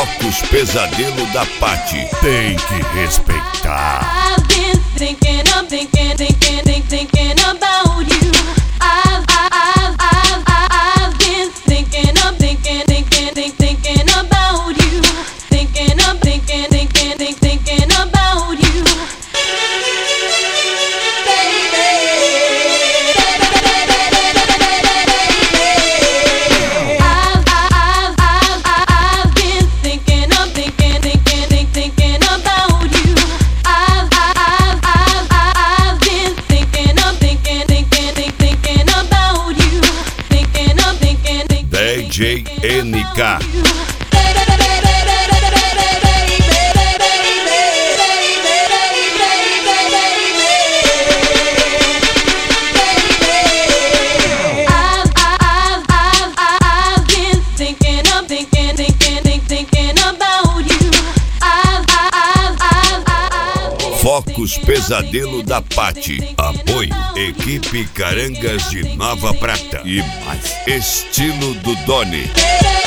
Focos Pesadelo da Paty. Tem que respeitar. I've been thinking about you. I've been thinking about you. Thinking about you. DJ NK. Focos Pesadelo da Paty. Apoio Equipe Carangas de Nova Prata. E mais estilo do Doni.